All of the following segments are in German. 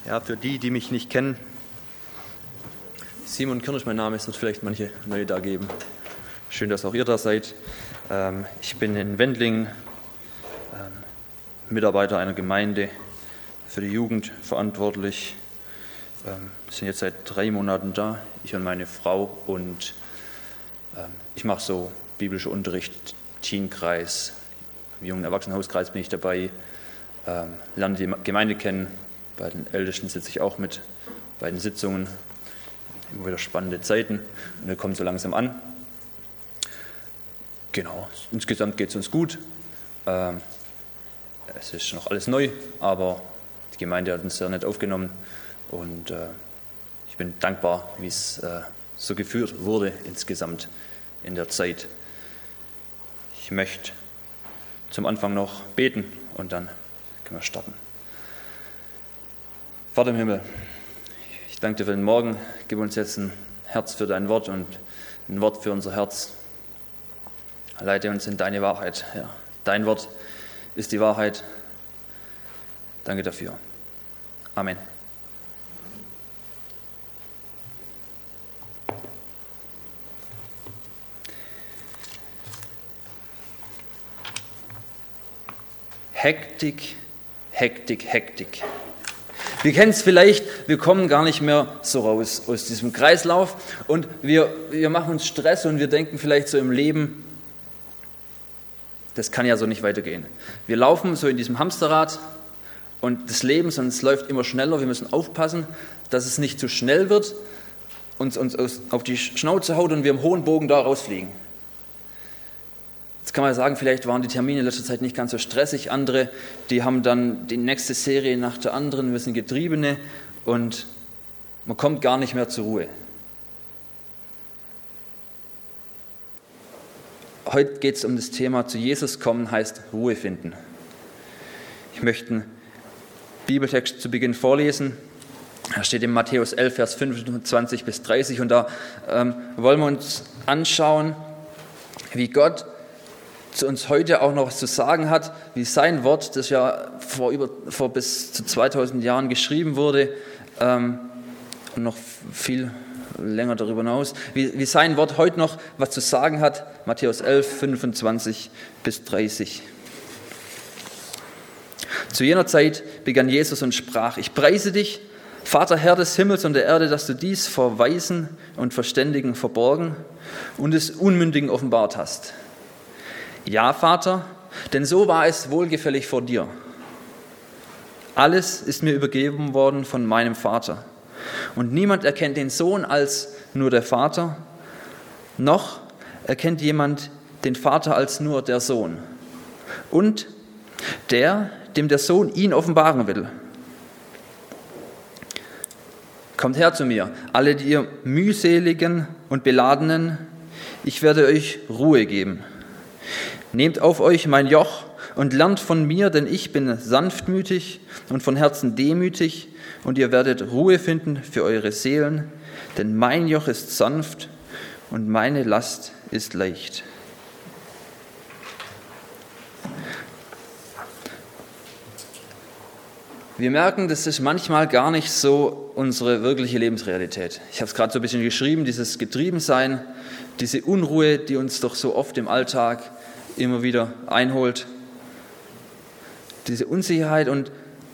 Ja, für die, die mich nicht kennen, Simon Kirsch, mein Name, es wird vielleicht manche neue da geben. Schön, dass auch ihr da seid. Ich bin in Wendlingen Mitarbeiter einer Gemeinde, für die Jugend verantwortlich. Wir sind jetzt seit 3 Monaten da, ich und meine Frau, und ich mache so biblischer Unterricht, Teenkreis, im jungen Erwachsenenhauskreis bin ich dabei, lerne die Gemeinde kennen, bei den Ältesten sitze ich auch mit, bei den Sitzungen, immer wieder spannende Zeiten und wir kommen so langsam an. Genau, insgesamt geht es uns gut. Es ist noch alles neu, aber die Gemeinde hat uns sehr nett aufgenommen und ich bin dankbar, wie es so geführt wurde insgesamt in der Zeit. Ich möchte zum Anfang noch beten und dann können wir starten. Vater im Himmel, ich danke dir für den Morgen, gib uns jetzt ein Herz für dein Wort und ein Wort für unser Herz. Leite uns in deine Wahrheit, Herr. Dein Wort ist die Wahrheit. Danke dafür. Amen. Hektik, Hektik, Hektik. Wir kennen es vielleicht, wir kommen gar nicht mehr so raus aus diesem Kreislauf und wir machen uns Stress und wir denken vielleicht so im Leben, das kann ja so nicht weitergehen. Wir laufen so in diesem Hamsterrad und des Lebens und es läuft immer schneller. Wir müssen aufpassen, dass es nicht zu schnell wird, uns auf die Schnauze haut und wir im hohen Bogen da rausfliegen. Jetzt kann man sagen, vielleicht waren die Termine in letzter Zeit nicht ganz so stressig. Andere, die haben dann die nächste Serie nach der anderen. Wir sind Getriebene und man kommt gar nicht mehr zur Ruhe. Heute geht es um das Thema zu Jesus kommen, heißt Ruhe finden. Ich möchte einen Bibeltext zu Beginn vorlesen. Er steht in Matthäus 11, Vers 25 bis 30 und da wollen wir uns anschauen, wie Gott zu uns heute auch noch was zu sagen hat, wie sein Wort, das ja vor bis zu 2000 Jahren geschrieben wurde und noch viel länger darüber hinaus, wie sein Wort heute noch was zu sagen hat. Matthäus 11, 25 bis 30. Zu jener Zeit begann Jesus und sprach: Ich preise dich, Vater, Herr des Himmels und der Erde, dass du dies vor Weisen und Verständigen verborgen und des Unmündigen offenbart hast. Ja, Vater, denn so war es wohlgefällig vor dir. Alles ist mir übergeben worden von meinem Vater. Und niemand erkennt den Sohn als nur der Vater, noch erkennt jemand den Vater als nur der Sohn. Und der, dem der Sohn ihn offenbaren will. Kommt her zu mir, alle die ihr mühseligen und beladenen, ich werde euch Ruhe geben. Nehmt auf euch mein Joch und lernt von mir, denn ich bin sanftmütig und von Herzen demütig, und ihr werdet Ruhe finden für eure Seelen, denn mein Joch ist sanft und meine Last ist leicht. Wir merken, das ist manchmal gar nicht so unsere wirkliche Lebensrealität. Ich habe es gerade so ein bisschen geschrieben, dieses Getriebensein, diese Unruhe, die uns doch so oft im Alltag immer wieder einholt, diese Unsicherheit, und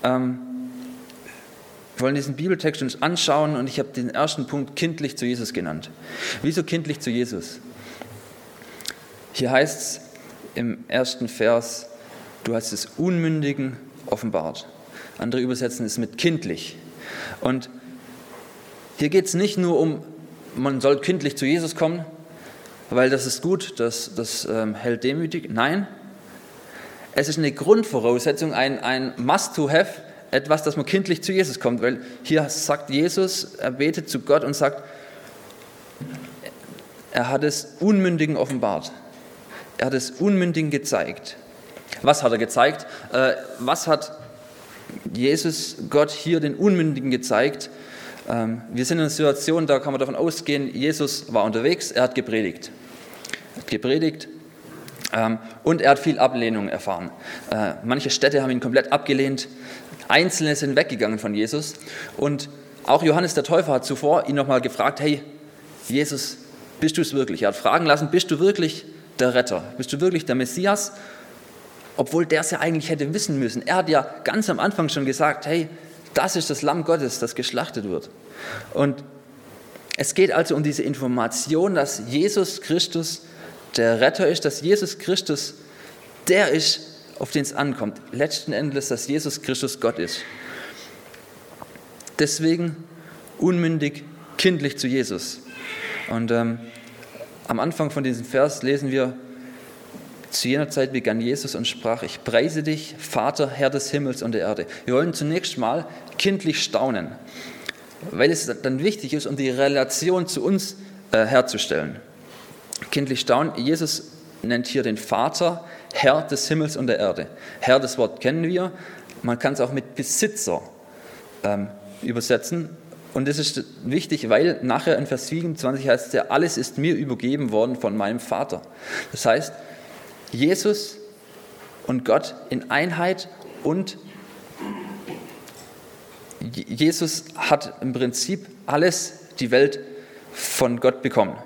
wir wollen diesen Bibeltext uns anschauen und ich habe den ersten Punkt kindlich zu Jesus genannt. Wieso kindlich zu Jesus? Hier heißt es im ersten Vers, du hast des Unmündigen offenbart. Andere übersetzen es mit kindlich. Und hier geht es nicht nur um, man soll kindlich zu Jesus kommen, weil das ist gut, das hält demütig. Nein, es ist eine Grundvoraussetzung, ein Must-to-have, etwas, dass man kindlich zu Jesus kommt. Weil hier sagt Jesus, er betet zu Gott und sagt, er hat es Unmündigen offenbart. Er hat es Unmündigen gezeigt. Was hat er gezeigt? Was hat Jesus, Gott, hier den Unmündigen gezeigt? Wir sind in einer Situation, da kann man davon ausgehen, Jesus war unterwegs, er hat gepredigt. Und er hat viel Ablehnung erfahren. Manche Städte haben ihn komplett abgelehnt, Einzelne sind weggegangen von Jesus. Und auch Johannes der Täufer hat zuvor ihn nochmal gefragt, hey, Jesus, bist du es wirklich? Er hat fragen lassen, bist du wirklich der Retter? Bist du wirklich der Messias? Obwohl der es ja eigentlich hätte wissen müssen. Er hat ja ganz am Anfang schon gesagt, hey, das ist das Lamm Gottes, das geschlachtet wird. Und es geht also um diese Information, dass Jesus Christus der Retter ist, dass Jesus Christus der ist, auf den es ankommt. Letzten Endes, dass Jesus Christus Gott ist. Deswegen unmündig, kindlich zu Jesus. Und am Anfang von diesem Vers lesen wir, zu jener Zeit begann Jesus und sprach, ich preise dich, Vater, Herr des Himmels und der Erde. Wir wollen zunächst mal kindlich staunen, weil es dann wichtig ist, um die Relation zu uns herzustellen. Kindlich staunen, Jesus nennt hier den Vater, Herr des Himmels und der Erde. Herr, das Wort kennen wir, man kann es auch mit Besitzer übersetzen. Und das ist wichtig, weil nachher in Vers 27 heißt es ja, alles ist mir übergeben worden von meinem Vater. Das heißt, Jesus und Gott in Einheit und Jesus hat im Prinzip alles, die Welt von Gott bekommen.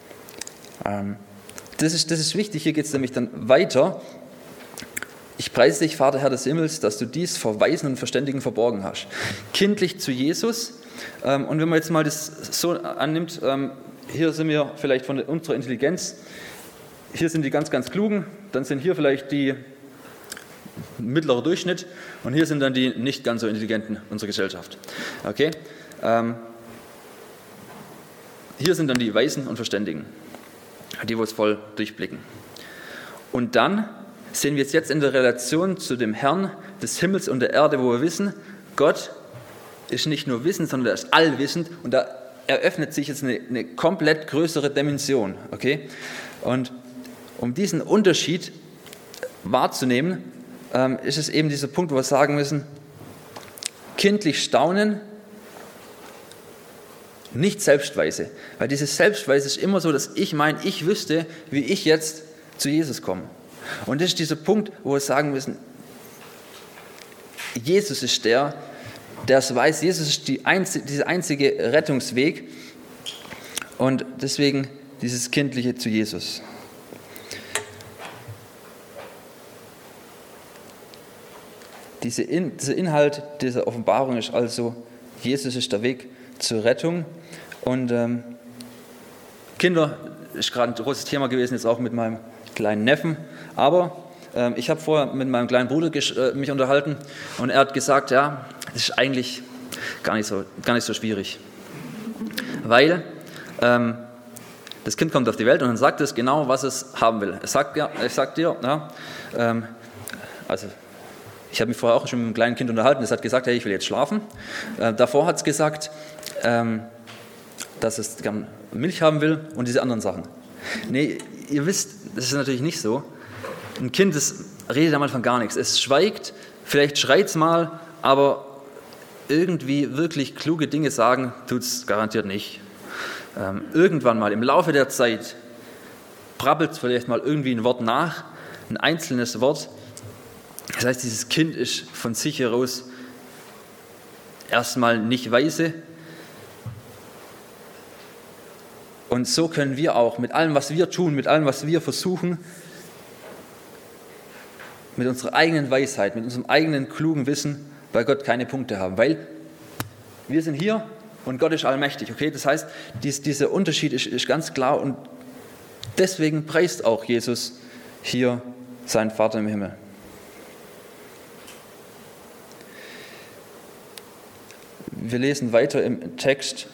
Das ist wichtig, hier geht es nämlich dann weiter. Ich preise dich, Vater, Herr des Himmels, dass du dies vor Weisen und Verständigen verborgen hast. Kindlich zu Jesus. Und wenn man jetzt mal das so annimmt, hier sind wir vielleicht von unserer Intelligenz, hier sind die ganz, ganz Klugen, dann sind hier vielleicht die mittlere Durchschnitt und hier sind dann die nicht ganz so Intelligenten unserer Gesellschaft. Okay? Hier sind dann die Weisen und Verständigen, die wir es voll durchblicken. Und dann sehen wir es jetzt in der Relation zu dem Herrn des Himmels und der Erde, wo wir wissen, Gott ist nicht nur wissend, sondern er ist allwissend und da eröffnet sich jetzt eine komplett größere Dimension. Okay? Und um diesen Unterschied wahrzunehmen, ist es eben dieser Punkt, wo wir sagen müssen, kindlich staunen, nicht selbstweise. Weil dieses Selbstweise ist immer so, dass ich meine, ich wüsste, wie ich jetzt zu Jesus komme. Und das ist dieser Punkt, wo wir sagen müssen, Jesus ist der es weiß, Jesus ist dieser einzige Rettungsweg und deswegen dieses Kindliche zu Jesus. Dieser Inhalt dieser Offenbarung ist also, Jesus ist der Weg zur Rettung. Und Kinder ist gerade ein großes Thema gewesen, jetzt auch mit meinem kleinen Neffen. Aber ich habe vorher mit meinem kleinen Bruder mich unterhalten und er hat gesagt, ja, das ist eigentlich gar nicht so schwierig. Weil das Kind kommt auf die Welt und dann sagt es genau, was es haben will. Es sagt dir, ja, also ich habe mich vorher auch schon mit einem kleinen Kind unterhalten, es hat gesagt, hey, ich will jetzt schlafen. Davor hat es gesagt, dass es gern Milch haben will und diese anderen Sachen. Nee, ihr wisst, das ist natürlich nicht so. Ein Kind, das redet am Anfang gar nichts. Es schweigt, vielleicht schreit es mal, aber irgendwie wirklich kluge Dinge sagen, tut es garantiert nicht. Irgendwann mal im Laufe der Zeit brabbelt es vielleicht mal irgendwie ein Wort nach, ein einzelnes Wort. Das heißt, dieses Kind ist von sich heraus erstmal nicht weise. Und so können wir auch mit allem, was wir tun, mit allem, was wir versuchen, mit unserer eigenen Weisheit, mit unserem eigenen klugen Wissen bei Gott keine Punkte haben. Weil wir sind hier und Gott ist allmächtig. Okay? Das heißt, dieser Unterschied ist ganz klar und deswegen preist auch Jesus hier seinen Vater im Himmel. Wir lesen weiter im Text.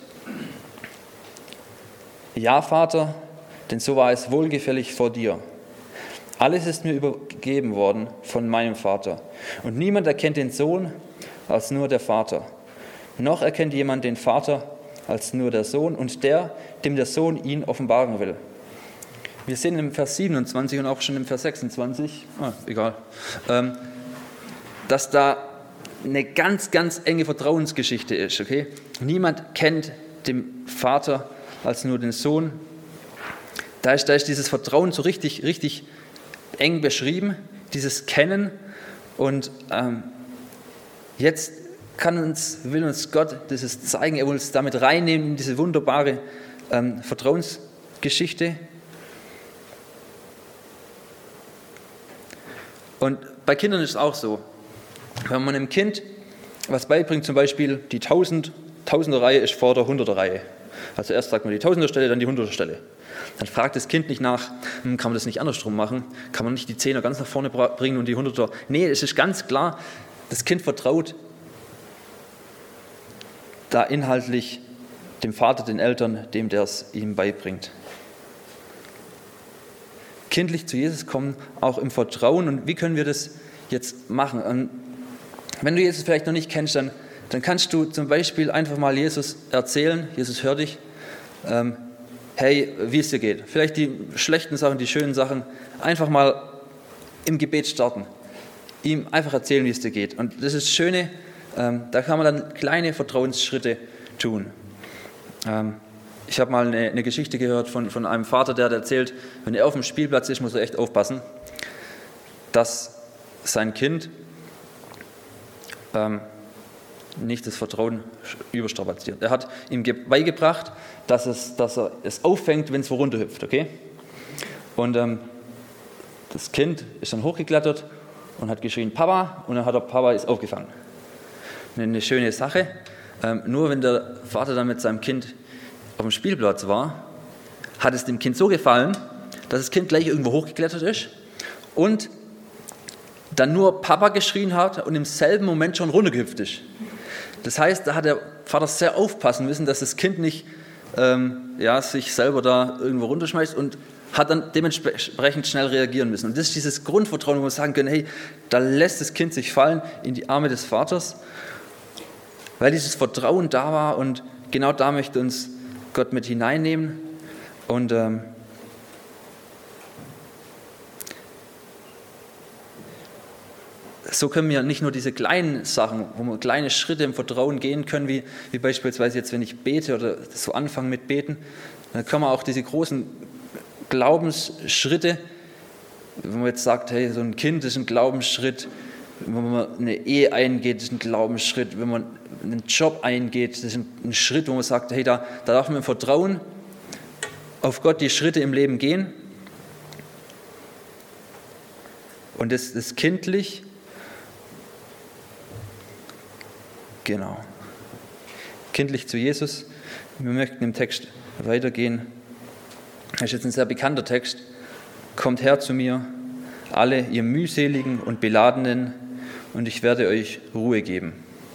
Ja, Vater, denn so war es wohlgefällig vor dir. Alles ist mir übergeben worden von meinem Vater. Und niemand erkennt den Sohn als nur der Vater. Noch erkennt jemand den Vater als nur der Sohn und der, dem der Sohn ihn offenbaren will. Wir sehen im Vers 27 und auch schon im Vers 26, dass da eine ganz, ganz enge Vertrauensgeschichte ist. Okay? Niemand kennt den Vater als nur den Sohn. Da ist dieses Vertrauen so richtig eng beschrieben, dieses Kennen. Und Jetzt will uns Gott das zeigen, er will uns damit reinnehmen in diese wunderbare Vertrauensgeschichte. Und bei Kindern ist es auch so, wenn man einem Kind was beibringt, zum Beispiel die Tausender-Reihe ist vor der Hunderter-Reihe. Also erst sagt man die Tausender-Stelle, dann die Hunderter-Stelle. Dann fragt das Kind nicht nach, kann man das nicht andersrum machen? Kann man nicht die Zehner ganz nach vorne bringen und die Hunderter? Nee, es ist ganz klar, das Kind vertraut da inhaltlich dem Vater, den Eltern, dem, der es ihm beibringt. Kindlich zu Jesus kommen, auch im Vertrauen. Und wie können wir das jetzt machen? Und wenn du Jesus vielleicht noch nicht kennst, dann kannst du zum Beispiel einfach mal Jesus erzählen, Jesus hört dich, hey, wie es dir geht. Vielleicht die schlechten Sachen, die schönen Sachen, einfach mal im Gebet starten. Ihm einfach erzählen, wie es dir geht. Und das ist das Schöne, da kann man dann kleine Vertrauensschritte tun. Ich habe mal eine Geschichte gehört von einem Vater, der hat erzählt, wenn er auf dem Spielplatz ist, muss er echt aufpassen, dass sein Kind nicht das Vertrauen überstrapaziert. Er hat ihm beigebracht, dass er es auffängt, wenn es wo runterhüpft, okay? Und das Kind ist dann hochgeklettert und hat geschrien, Papa, und dann hat Papa ist aufgefangen. Eine schöne Sache. Nur wenn der Vater dann mit seinem Kind auf dem Spielplatz war, hat es dem Kind so gefallen, dass das Kind gleich irgendwo hochgeklettert ist und dann nur Papa geschrien hat und im selben Moment schon runtergehüpft ist. Das heißt, da hat der Vater sehr aufpassen müssen, dass das Kind nicht sich selber da irgendwo runterschmeißt und hat dann dementsprechend schnell reagieren müssen. Und das ist dieses Grundvertrauen, wo wir sagen können, hey, da lässt das Kind sich fallen in die Arme des Vaters, weil dieses Vertrauen da war und genau da möchte uns Gott mit hineinnehmen. Und so können wir nicht nur diese kleinen Sachen, wo wir kleine Schritte im Vertrauen gehen können, wie beispielsweise jetzt, wenn ich bete oder so anfange mit Beten, dann können wir auch diese großen Glaubensschritte, wenn man jetzt sagt, hey, so ein Kind ist ein Glaubensschritt, wenn man eine Ehe eingeht, ist ein Glaubensschritt, wenn man einen Job eingeht, das ist ein Schritt, wo man sagt, hey, da darf man im Vertrauen auf Gott die Schritte im Leben gehen. Und das ist kindlich. Genau. Kindlich zu Jesus. Wir möchten im Text weitergehen. Das ist jetzt ein sehr bekannter Text. Kommt her zu mir, alle ihr mühseligen und beladenen, und ich werde euch Ruhe geben.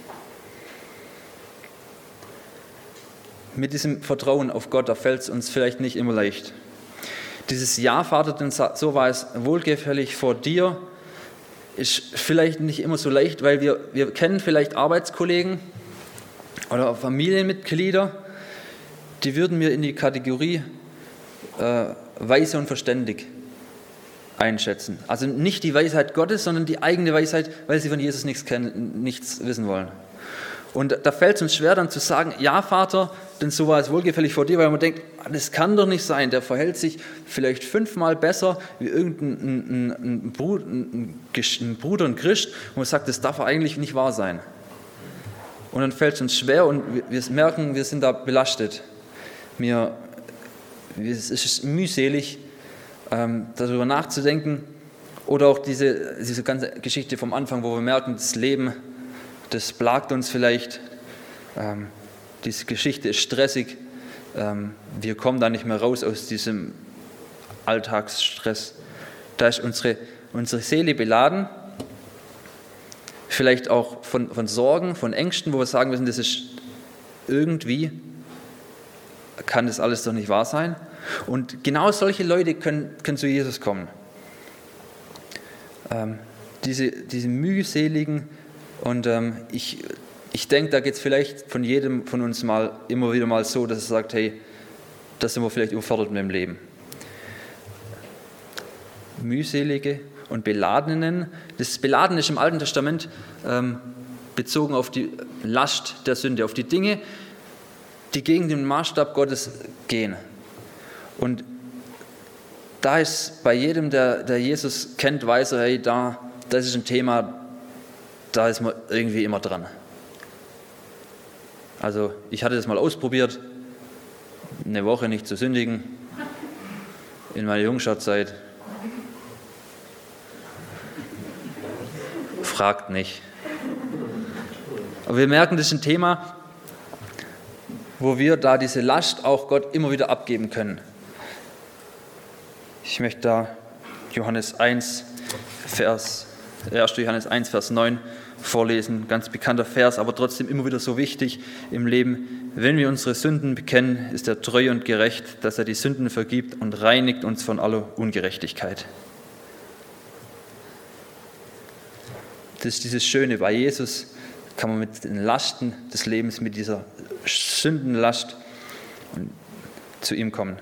Mit diesem Vertrauen auf Gott, da fällt es uns vielleicht nicht immer leicht. Dieses Ja, Vater, denn so war es wohlgefällig vor dir, ist vielleicht nicht immer so leicht, weil wir kennen vielleicht Arbeitskollegen oder Familienmitglieder, die würden wir in die Kategorie weise und verständig einschätzen. Also nicht die Weisheit Gottes, sondern die eigene Weisheit, weil sie von Jesus nichts wissen wollen. Und da fällt es uns schwer dann zu sagen, ja Vater, denn so war es wohlgefällig vor dir, weil man denkt, das kann doch nicht sein, der verhält sich vielleicht 5-mal besser wie irgendein Bruder, ein Christ, und man sagt, das darf eigentlich nicht wahr sein. Und dann fällt es uns schwer und wir merken, wir sind da belastet. Es ist mühselig, darüber nachzudenken, oder auch diese ganze Geschichte vom Anfang, wo wir merken, das Leben, das plagt uns vielleicht, diese Geschichte ist stressig, wir kommen da nicht mehr raus aus diesem Alltagsstress. Da ist unsere Seele beladen, vielleicht auch von Sorgen, von Ängsten, wo wir sagen müssen, das ist irgendwie, kann das alles doch nicht wahr sein. Und genau solche Leute können zu Jesus kommen. Diese mühseligen, und ich denke, da geht es vielleicht von jedem von uns immer wieder mal so, dass er sagt, hey, das sind wir vielleicht überfordert mit dem Leben. Mühselige und Beladenen. Das Beladen ist im Alten Testament bezogen auf die Last der Sünde, auf die Dinge, die gegen den Maßstab Gottes gehen. Und da ist bei jedem, der Jesus kennt, weiß er, hey, das ist ein Thema, da ist man irgendwie immer dran. Also ich hatte das mal ausprobiert, eine Woche nicht zu sündigen, in meiner Jungscherzeit. Fragt nicht. Aber wir merken, das ist ein Thema, wo wir da diese Last auch Gott immer wieder abgeben können. Ich möchte da 1. Johannes 1, Vers 9 vorlesen. Ganz bekannter Vers, aber trotzdem immer wieder so wichtig im Leben. Wenn wir unsere Sünden bekennen, ist er treu und gerecht, dass er die Sünden vergibt und reinigt uns von aller Ungerechtigkeit. Das ist dieses Schöne, bei Jesus kann man mit den Lasten des Lebens, mit dieser Sündenlast zu ihm kommen.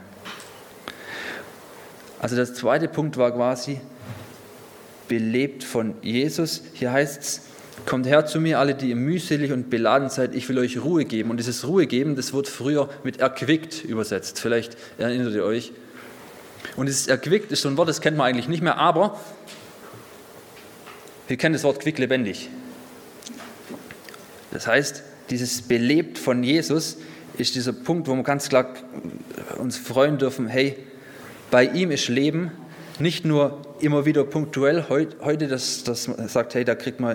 Also der zweite Punkt war quasi, belebt von Jesus. Hier heißt es, kommt her zu mir, alle, die ihr mühselig und beladen seid, ich will euch Ruhe geben. Und dieses Ruhe geben, das wird früher mit erquickt übersetzt. Vielleicht erinnert ihr euch. Und dieses erquickt ist so ein Wort, das kennt man eigentlich nicht mehr, aber wir kennen das Wort quicklebendig. Das heißt, dieses belebt von Jesus ist dieser Punkt, wo wir ganz klar uns freuen dürfen, hey, bei ihm ist Leben, nicht nur immer wieder punktuell heute, dass man sagt, hey, da kriegt man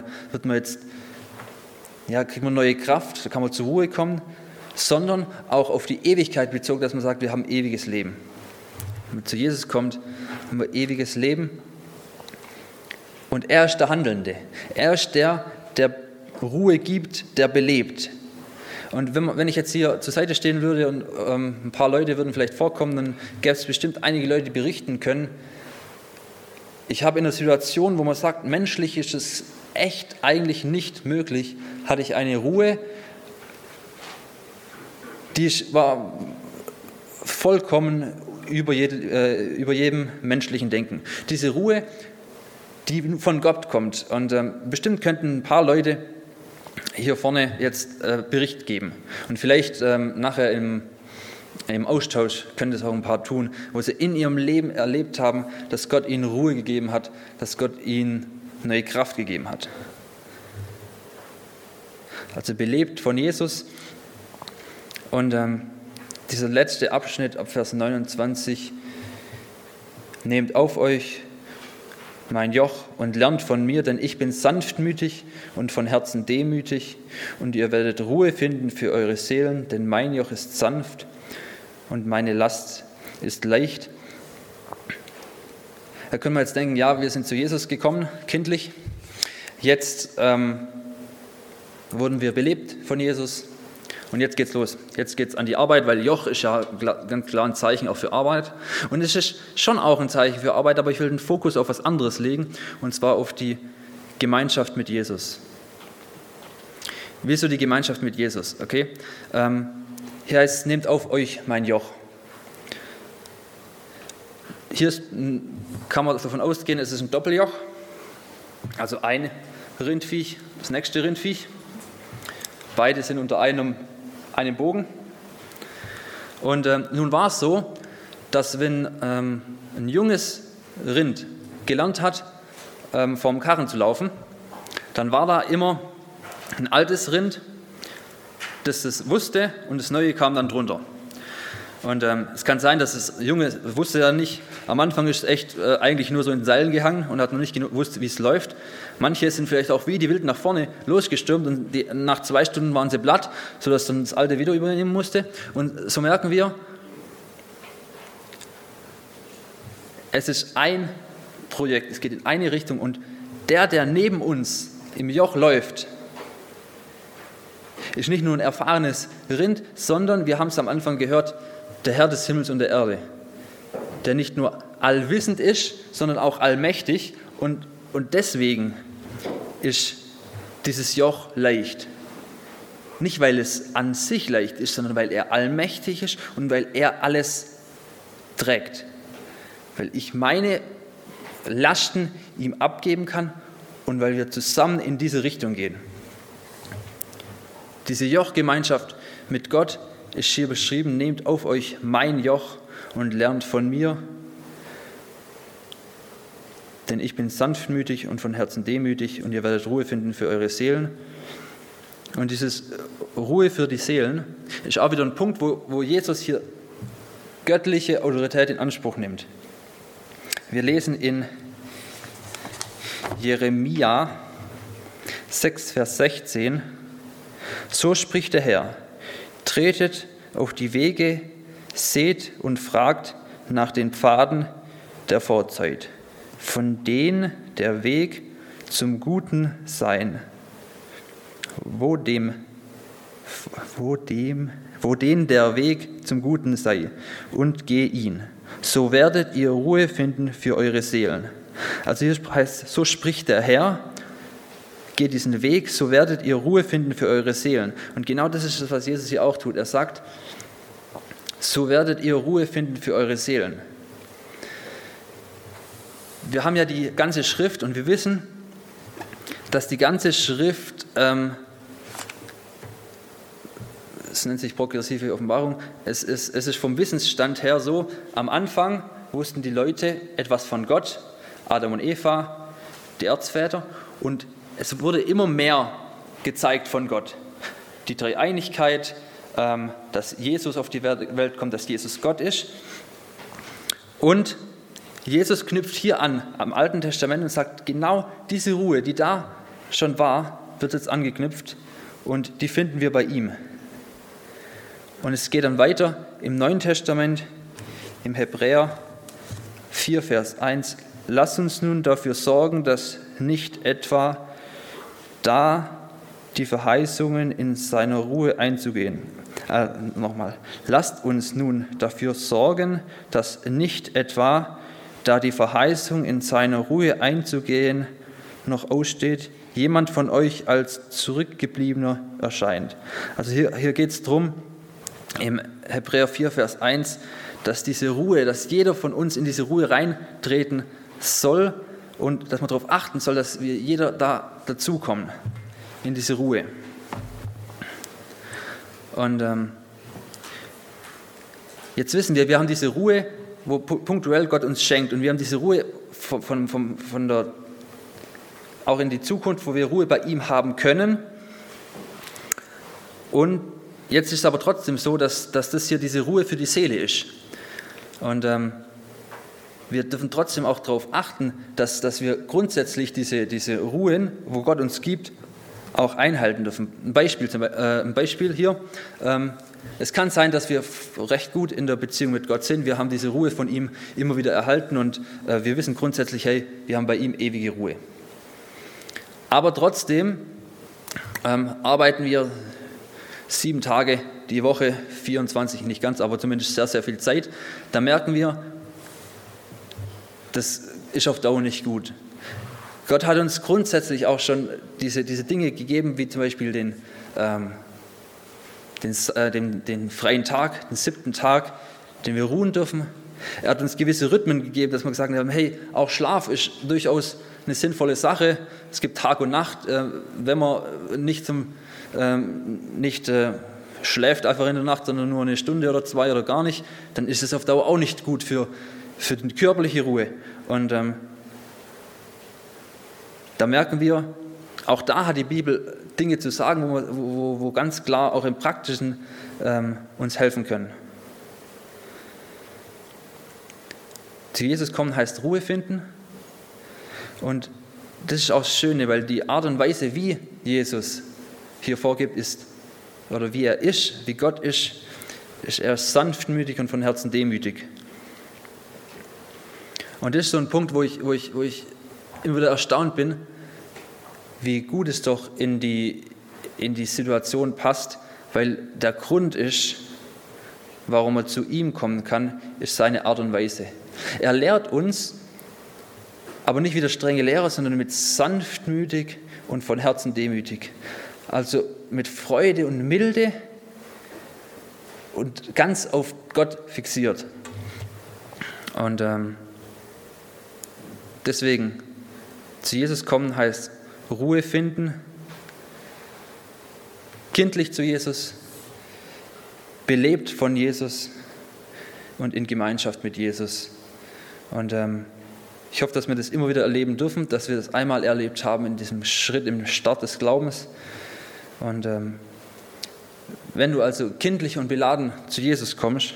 neue Kraft, da kann man zur Ruhe kommen, sondern auch auf die Ewigkeit bezogen, dass man sagt, wir haben ewiges Leben. Wenn man zu Jesus kommt, haben wir ewiges Leben. Und er ist der Handelnde. Er ist der Ruhe gibt, der belebt. Und wenn ich jetzt hier zur Seite stehen würde und ein paar Leute würden vielleicht vorkommen, dann gäbe es bestimmt einige Leute, die berichten können, ich habe in einer Situation, wo man sagt, menschlich ist es echt eigentlich nicht möglich, hatte ich eine Ruhe, die war vollkommen über jedem menschlichen Denken. Diese Ruhe, die von Gott kommt. Und bestimmt könnten ein paar Leute hier vorne jetzt Bericht geben. Und vielleicht nachher im Austausch können das auch ein paar tun, wo sie in ihrem Leben erlebt haben, dass Gott ihnen Ruhe gegeben hat, dass Gott ihnen neue Kraft gegeben hat. Also belebt von Jesus. Und dieser letzte Abschnitt ab Vers 29, nehmt auf euch mein Joch und lernt von mir, denn ich bin sanftmütig und von Herzen demütig und ihr werdet Ruhe finden für eure Seelen, denn mein Joch ist sanft und meine Last ist leicht. Da können wir jetzt denken, ja, wir sind zu Jesus gekommen, kindlich. Jetzt wurden wir belebt von Jesus und jetzt geht's los. Jetzt geht's an die Arbeit, weil Joch ist ja ganz klar ein Zeichen auch für Arbeit. Und es ist schon auch ein Zeichen für Arbeit, aber ich will den Fokus auf was anderes legen, und zwar auf die Gemeinschaft mit Jesus. Wieso die Gemeinschaft mit Jesus? Okay? Hier heißt es, nehmt auf euch mein Joch. Hier kann man davon ausgehen, es ist ein Doppeljoch. Also ein Rindviech, das nächste Rindviech. Beide sind unter einem Bogen. Und nun war es so, dass wenn ein junges Rind gelernt hat, vorm Karren zu laufen, dann war da immer ein altes Rind, das das wusste, und das Neue kam dann drunter. Und es kann sein, dass das Junge wusste ja nicht, am Anfang ist es echt eigentlich nur so in Seilen gehangen und hat noch nicht gewusst, wie es läuft. Manche sind vielleicht auch wie die Wild nach vorne losgestürmt und nach 2 Stunden waren sie platt, sodass dann das Alte wieder übernehmen musste. Und so merken wir, es ist ein Projekt, es geht in eine Richtung, und der neben uns im Joch läuft, ist nicht nur ein erfahrenes Rind, sondern, wir haben es am Anfang gehört, der Herr des Himmels und der Erde, der nicht nur allwissend ist, sondern auch allmächtig, und deswegen ist dieses Joch leicht. Nicht, weil es an sich leicht ist, sondern weil er allmächtig ist und weil er alles trägt. Weil ich meine Lasten ihm abgeben kann und weil wir zusammen in diese Richtung gehen. Diese Jochgemeinschaft mit Gott ist hier beschrieben, nehmt auf euch mein Joch und lernt von mir. denn ich bin sanftmütig und von Herzen demütig und ihr werdet Ruhe finden für eure Seelen. Und dieses Ruhe für die Seelen ist auch wieder ein Punkt, wo Jesus hier göttliche Autorität in Anspruch nimmt. Wir lesen in Jeremia 6, Vers 16, so spricht der Herr, tretet auf die Wege, seht und fragt nach den Pfaden der Vorzeit, von denen der Weg zum Guten sein, wo denen der Weg zum Guten sei, und geh ihn. So werdet ihr Ruhe finden für eure Seelen. Also hier heißt, so spricht der Herr, geht diesen Weg, so werdet ihr Ruhe finden für eure Seelen. Und genau das ist das, was Jesus hier auch tut. Er sagt, so werdet ihr Ruhe finden für eure Seelen. Wir haben ja die ganze Schrift und wir wissen, dass die ganze Schrift, es nennt sich progressive Offenbarung, es ist vom Wissensstand her so, am Anfang wussten die Leute etwas von Gott, Adam und Eva, die Erzväter, und es wurde immer mehr gezeigt von Gott. Die Dreieinigkeit, dass Jesus auf die Welt kommt, dass Jesus Gott ist. Und Jesus knüpft hier an, am Alten Testament, und sagt, genau diese Ruhe, die da schon war, wird jetzt angeknüpft und die finden wir bei ihm. Und es geht dann weiter im Neuen Testament, im Hebräer 4, Vers 1. Lass uns nun dafür sorgen, dass nicht etwa da die Verheißungen in seiner Ruhe einzugehen. Lasst uns nun dafür sorgen, dass nicht etwa da die Verheißung in seiner Ruhe einzugehen noch aussteht, jemand von euch als Zurückgebliebener erscheint. Also hier geht es darum, im Hebräer 4, Vers 1, dass diese Ruhe, dass jeder von uns in diese Ruhe reintreten soll und dass man darauf achten soll, dass wir jeder da dazukommen, in diese Ruhe. Und jetzt wissen wir haben diese Ruhe, wo punktuell Gott uns schenkt, und wir haben diese Ruhe von der, auch in die Zukunft, wo wir Ruhe bei ihm haben können. Und jetzt ist es aber trotzdem so, dass das hier diese Ruhe für die Seele ist. Und wir dürfen trotzdem auch darauf achten, dass wir grundsätzlich diese Ruhen, wo Gott uns gibt, auch einhalten dürfen. Ein Beispiel hier. Es kann sein, dass wir recht gut in der Beziehung mit Gott sind. Wir haben diese Ruhe von ihm immer wieder erhalten und wir wissen grundsätzlich, hey, wir haben bei ihm ewige Ruhe. Aber trotzdem arbeiten wir 7 Tage die Woche, 24 nicht ganz, aber zumindest sehr, sehr viel Zeit. Da merken wir, das ist auf Dauer nicht gut. Gott hat uns grundsätzlich auch schon diese Dinge gegeben, wie zum Beispiel den freien Tag, den 7. Tag, den wir ruhen dürfen. Er hat uns gewisse Rhythmen gegeben, dass wir gesagt haben, hey, auch Schlaf ist durchaus eine sinnvolle Sache. Es gibt Tag und Nacht. Wenn man nicht schläft einfach in der Nacht, sondern nur 1 Stunde oder 2 oder gar nicht, dann ist es auf Dauer auch nicht gut für die körperliche Ruhe. Und da merken wir, auch da hat die Bibel Dinge zu sagen, wo ganz klar auch im Praktischen uns helfen können. Zu Jesus kommen heißt Ruhe finden. Und das ist auch das Schöne, weil die Art und Weise, wie Jesus hier vorgibt, ist, oder wie er ist, wie Gott ist er sanftmütig und von Herzen demütig. Und das ist so ein Punkt, wo ich immer wieder erstaunt bin, wie gut es doch in die Situation passt, weil der Grund ist, warum man zu ihm kommen kann, ist seine Art und Weise. Er lehrt uns, aber nicht wie der strenge Lehrer, sondern mit sanftmütig und von Herzen demütig. Also mit Freude und Milde und ganz auf Gott fixiert. Und deswegen, zu Jesus kommen heißt Ruhe finden, kindlich zu Jesus, belebt von Jesus und in Gemeinschaft mit Jesus. Und Ich hoffe, dass wir das immer wieder erleben dürfen, dass wir das einmal erlebt haben in diesem Schritt, im Start des Glaubens. Und wenn du also kindlich und beladen zu Jesus kommst,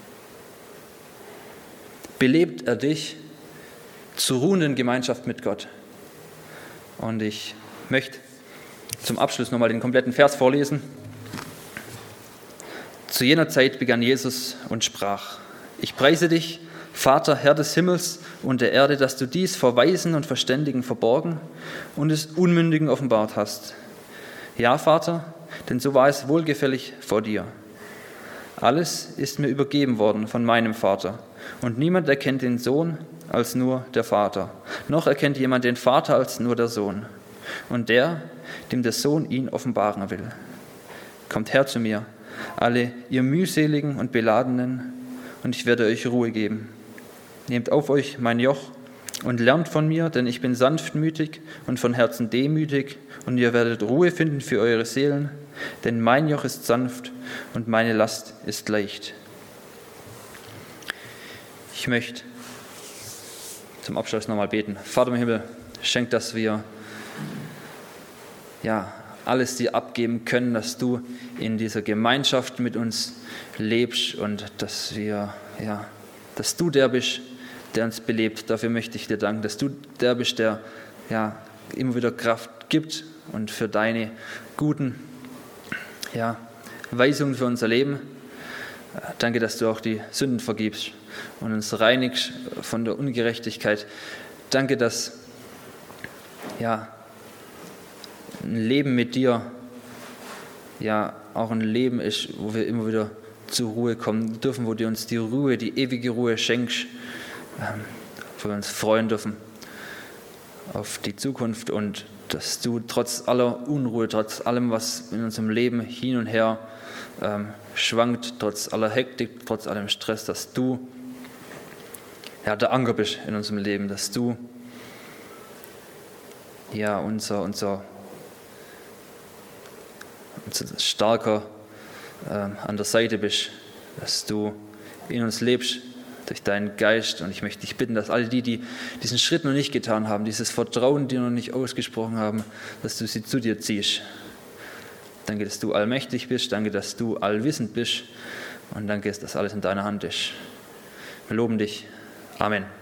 belebt er dich zur ruhenden Gemeinschaft mit Gott. Und ich möchte zum Abschluss nochmal den kompletten Vers vorlesen. Zu jener Zeit begann Jesus und sprach: Ich preise dich, Vater, Herr des Himmels und der Erde, dass du dies vor Weisen und Verständigen verborgen und es Unmündigen offenbart hast. Ja, Vater, denn so war es wohlgefällig vor dir. Alles ist mir übergeben worden von meinem Vater, und niemand erkennt den Sohn als nur der Vater, noch erkennt jemand den Vater als nur der Sohn, und der, dem der Sohn ihn offenbaren will. Kommt her zu mir, alle ihr mühseligen und Beladenen, und ich werde euch Ruhe geben. Nehmt auf euch mein Joch und lernt von mir, denn ich bin sanftmütig und von Herzen demütig, und ihr werdet Ruhe finden für eure Seelen, denn mein Joch ist sanft und meine Last ist leicht. Ich möchte zum Abschluss nochmal beten. Vater im Himmel, schenk, dass wir alles dir abgeben können, dass du in dieser Gemeinschaft mit uns lebst und dass du der bist, der uns belebt. Dafür möchte ich dir danken, dass du der bist, der immer wieder Kraft gibt und für deine guten Weisungen für unser Leben. Danke, dass du auch die Sünden vergibst und uns reinigst von der Ungerechtigkeit. Danke, dass ein Leben mit dir auch ein Leben ist, wo wir immer wieder zur Ruhe kommen dürfen, wo du uns die Ruhe, die ewige Ruhe schenkst, wo wir uns freuen dürfen auf die Zukunft und dass du trotz aller Unruhe, trotz allem, was in unserem Leben hin und her schwankt, trotz aller Hektik, trotz allem Stress, dass du der Anker bist in unserem Leben, dass du unser Starker an der Seite bist, dass du in uns lebst durch deinen Geist. Und ich möchte dich bitten, dass alle die diesen Schritt noch nicht getan haben, dieses Vertrauen, die noch nicht ausgesprochen haben, dass du sie zu dir ziehst. Danke, dass du allmächtig bist, danke, dass du allwissend bist und danke, dass alles in deiner Hand ist. Wir loben dich. Amen.